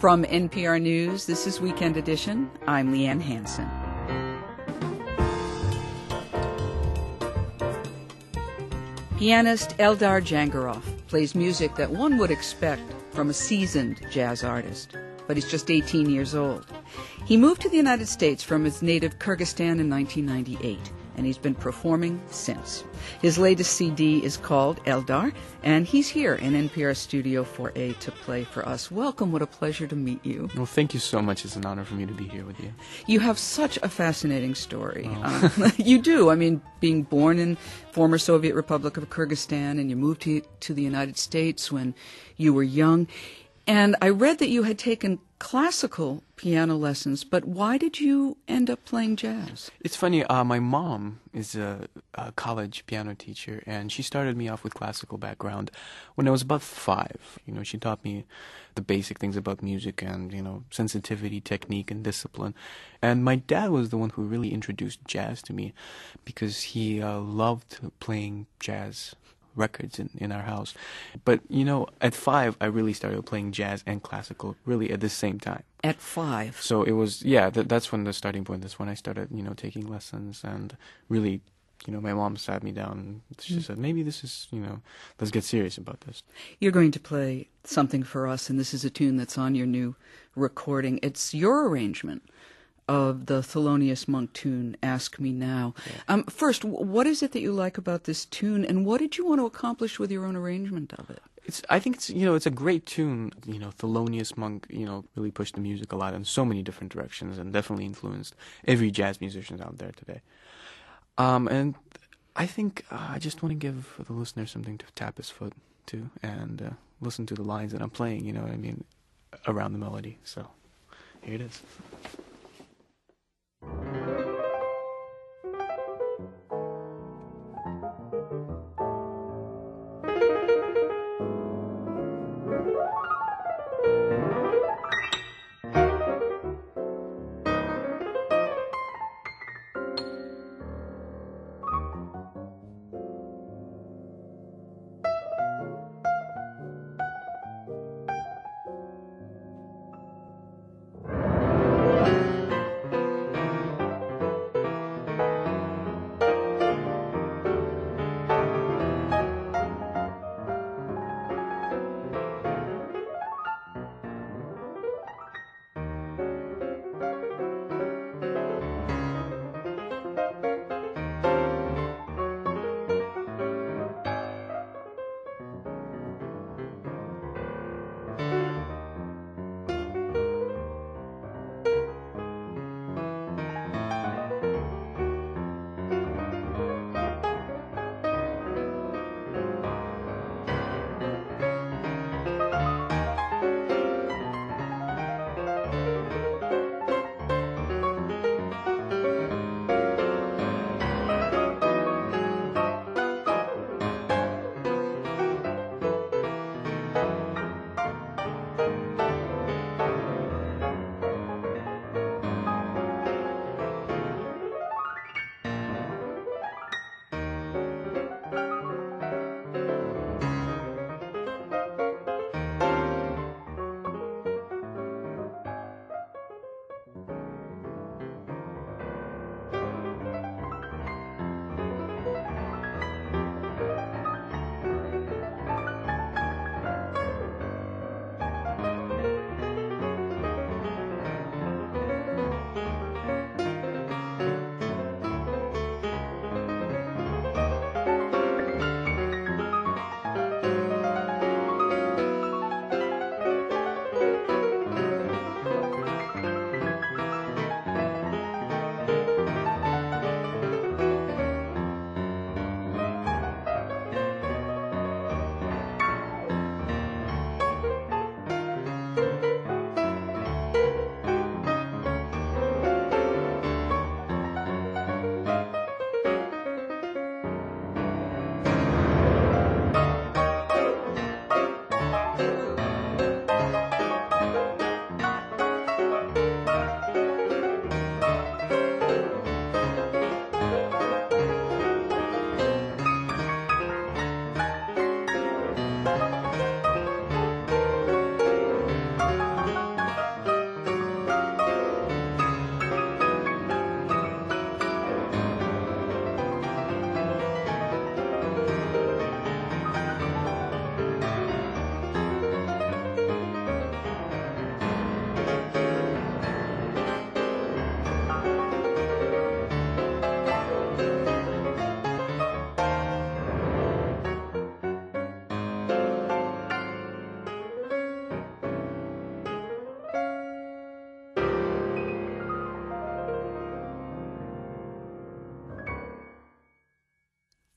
From NPR News, this is Weekend Edition. I'm Leanne Hansen. Pianist Eldar Jangarov plays music that one would expect from a seasoned jazz artist, but he's just 18 years old. He moved to the United States from his native Kyrgyzstan in 1998, and he's been performing since. His latest CD is called Eldar, and he's here in NPR Studio 4A to play for us. Welcome. What a pleasure to meet you. Well, thank you so much. It's an honor for me to be here with you. You have such a fascinating story. Oh. You do. I mean, being born in former Soviet Republic of Kyrgyzstan, and you moved to the United States when you were young. And I read that you had taken classical piano lessons, but why did you end up playing jazz? It's funny, my mom is a college piano teacher, and she started me off with classical background when I was about 5. You know, she taught me the basic things about music and, you know, sensitivity, technique, and discipline. And my dad was the one who really introduced jazz to me because he loved playing jazz records in our house. But, you know, at 5, I really started playing jazz and classical really at the same time. At 5? So it was, yeah, that's when the starting point. That's when I started, you know, taking lessons and really, you know, my mom sat me down and she said, maybe this is, you know, let's get serious about this. You're going to play something for us, and this is a tune that's on your new recording. It's your arrangement of the Thelonious Monk tune, Ask Me Now. Yeah. First, what is it that you like about this tune, and what did you want to accomplish with your own arrangement of it? I think it's, you know, it's a great tune. You know, Thelonious Monk, you know, really pushed the music a lot in so many different directions and definitely influenced every jazz musician out there today. And I think I just want to give the listener something to tap his foot to and listen to the lines that I'm playing, you know what I mean, around the melody. So here it is.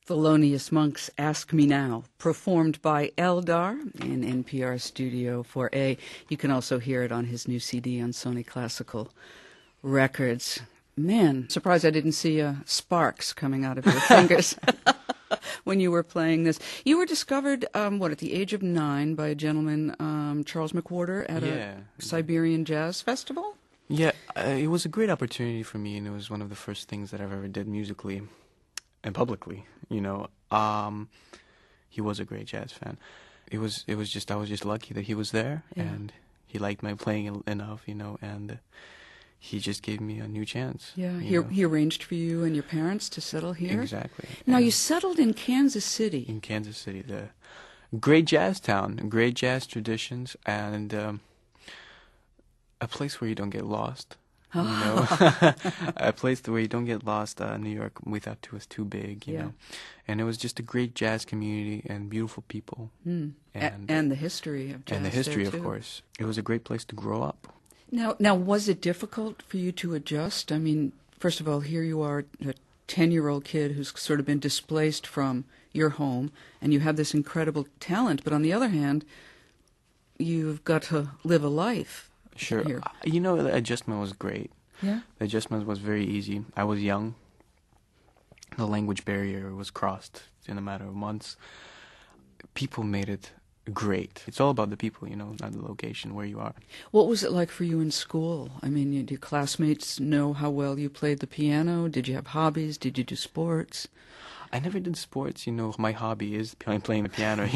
Thelonious Monk's Ask Me Now, performed by Eldar in NPR Studio 4A. You can also hear it on his new CD on Sony Classical Records. Man, surprised I didn't see sparks coming out of your fingers when you were playing this. You were discovered, at the age of 9 by a gentleman, Charles McWhorter, at a Siberian Jazz Festival? Yeah, it was a great opportunity for me, and it was one of the first things that I've ever did musically and publicly. He was a great jazz fan. I was just lucky that he was there, and he liked my playing enough, and he just gave me a new chance. Yeah, he arranged for you and your parents to settle here? Exactly. Now, you settled in Kansas City. In Kansas City, the great jazz town, great jazz traditions, and a place where you don't get lost. A place where you don't get lost. New York, we thought was too big, you know. And it was just a great jazz community and beautiful people. And the history of jazz. And the history, of course. It was a great place to grow up. Now, was it difficult for you to adjust? I mean, first of all, here you are, a 10-year-old kid who's sort of been displaced from your home, and you have this incredible talent, but on the other hand, you've got to live a life. Sure. Here. The adjustment was great. Yeah? The adjustment was very easy. I was young. The language barrier was crossed in a matter of months. People made it great. It's all about the people, not the location where you are. What was it like for you in school? I mean, did your classmates know how well you played the piano? Did you have hobbies? Did you do sports? I never did sports. My hobby is playing the piano.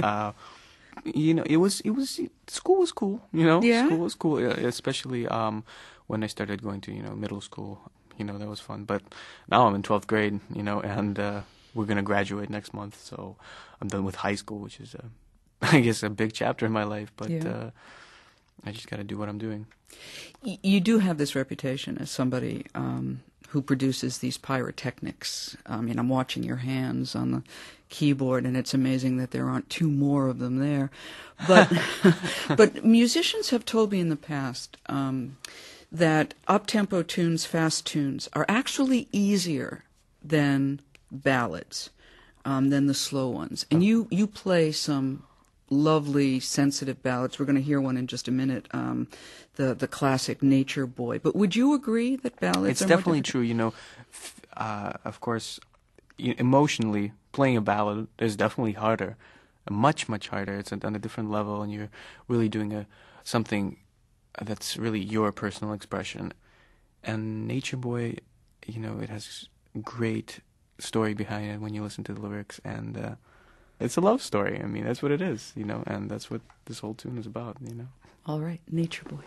It was school was cool. Yeah? School was cool, especially when I started going to middle school. That was fun. But now I'm in 12th grade. And we're gonna graduate next month, so I'm done with high school, which is I guess a big chapter in my life. But I just got to do what I'm doing. You do have this reputation as somebody who produces these pyrotechnics. I mean, I'm watching your hands on the keyboard, and it's amazing that there aren't 2 more of them there. But but musicians have told me in the past that up-tempo tunes, fast tunes, are actually easier than ballads, than the slow ones. And you play some lovely, sensitive ballads. We're going to hear one in just a minute, the classic Nature Boy. But would you agree that ballads It's are definitely more true. Of course, emotionally, playing a ballad is definitely harder, much, much harder. It's on a different level, and you're really doing something that's really your personal expression. And Nature Boy, it has great story behind it when you listen to the lyrics, and it's a love story. I mean, that's what it is, and that's what this whole tune is about, All right, Nature Boy.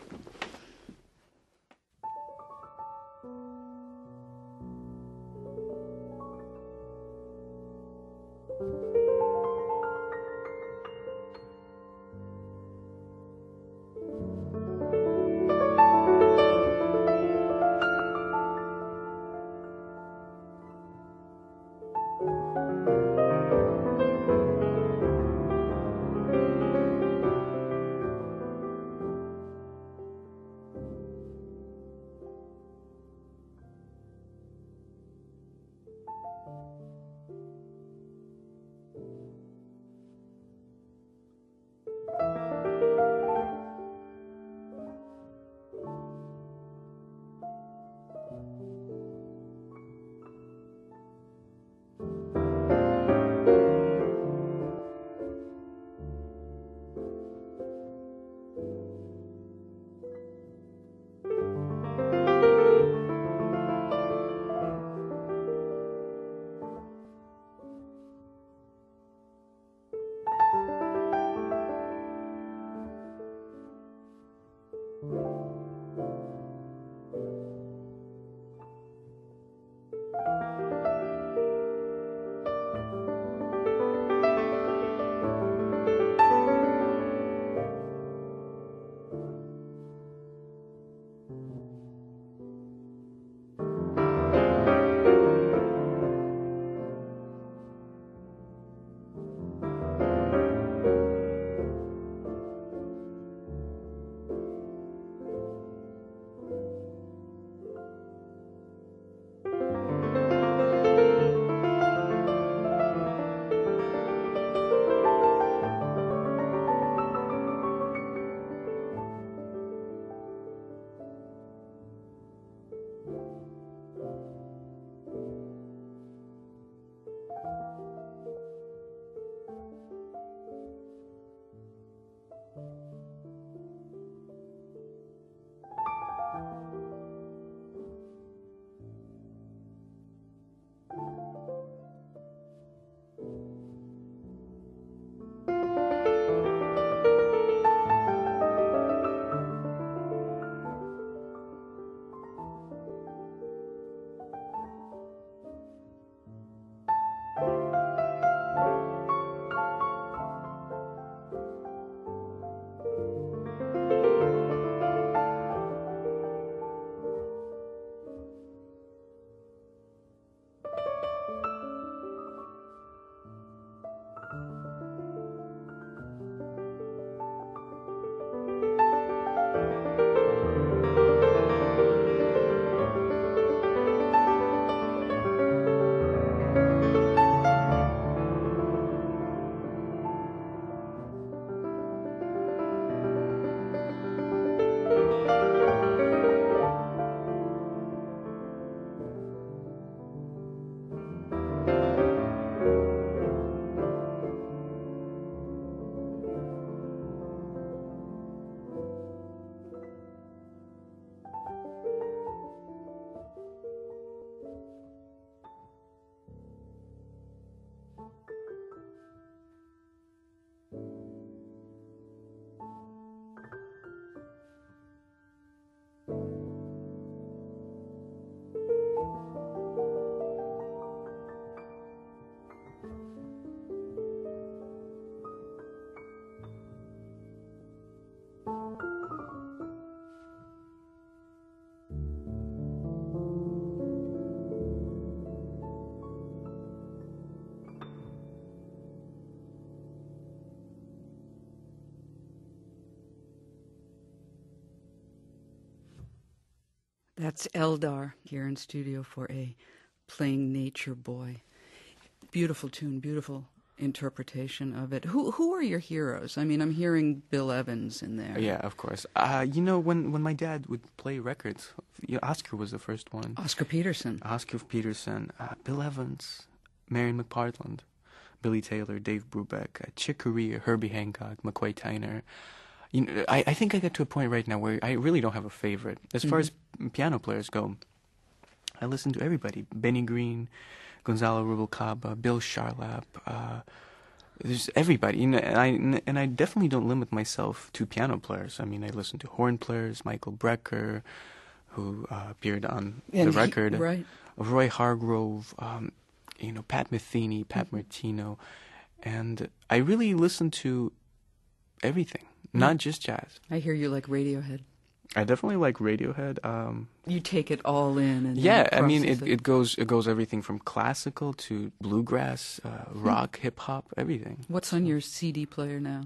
That's Eldar here in Studio 4A, playing Nature Boy. Beautiful tune, beautiful interpretation of it. Who are your heroes? I mean, I'm hearing Bill Evans in there. Yeah, of course. When my dad would play records, Oscar was the first one. Oscar Peterson. Bill Evans, Marion McPartland, Billy Taylor, Dave Brubeck, Chick Corea, Herbie Hancock, McCoy Tyner. I think I get to a point right now where I really don't have a favorite. As far as piano players go, I listen to everybody. Benny Green, Gonzalo Rubalcaba, Bill Charlap. There's everybody. And I definitely don't limit myself to piano players. I mean, I listen to horn players, Michael Brecker, who appeared on the record. Right. Roy Hargrove, Pat Metheny, Pat Martino. And I really listen to everything. Not just jazz. I hear you like Radiohead. I definitely like Radiohead. You take it all in, and yeah, I mean it goes everything from classical to bluegrass, rock, hip hop, everything. What's on your CD player now?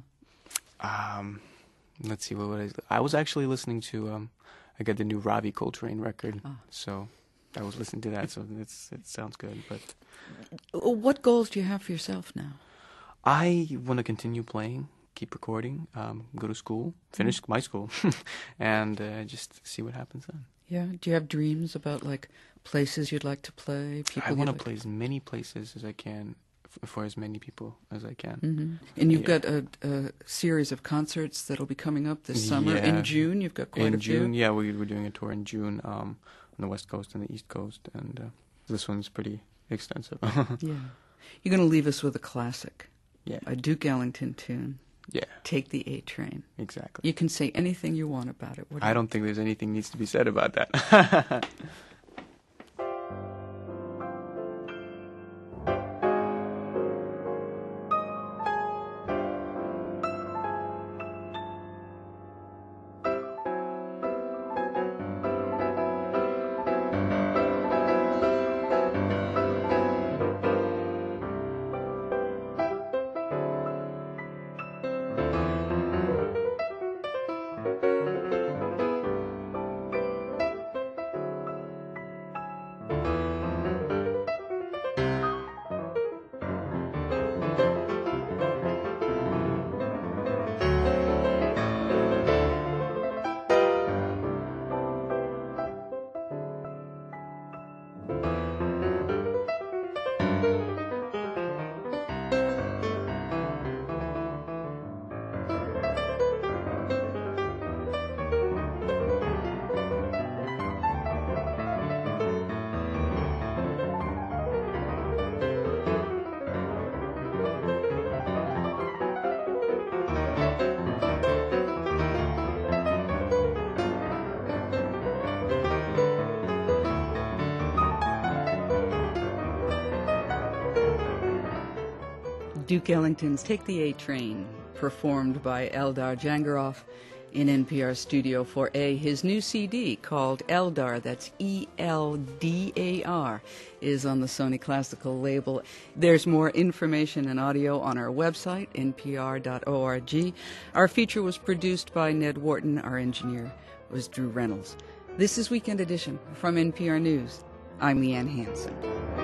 Let's see I was actually listening to I got the new Ravi Coltrane record, so I was listening to that. So it sounds good. But what goals do you have for yourself now? I want to continue playing. Keep recording, go to school, finish my school, and just see what happens then. Yeah. Do you have dreams about like places you'd like to play? I want to play as many places as I can for as many people as I can. Mm-hmm. And you've got a series of concerts that'll be coming up this summer. Yeah. In June, you've got quite a few. In June, yeah, we're doing a tour in June on the West Coast and the East Coast, and this one's pretty extensive. Yeah. You're going to leave us with a classic. Yeah. A Duke Ellington tune. Yeah. Take the A Train. Exactly. You can say anything you want about it. I don't think there's anything needs to be said about that. Duke Ellington's Take the A Train, performed by Eldar Jangaroff in NPR Studio 4A. His new CD, called Eldar, that's E-L-D-A-R, is on the Sony Classical label. There's more information and audio on our website, npr.org. Our feature was produced by Ned Wharton. Our engineer was Drew Reynolds. This is Weekend Edition from NPR News. I'm Leanne Hansen.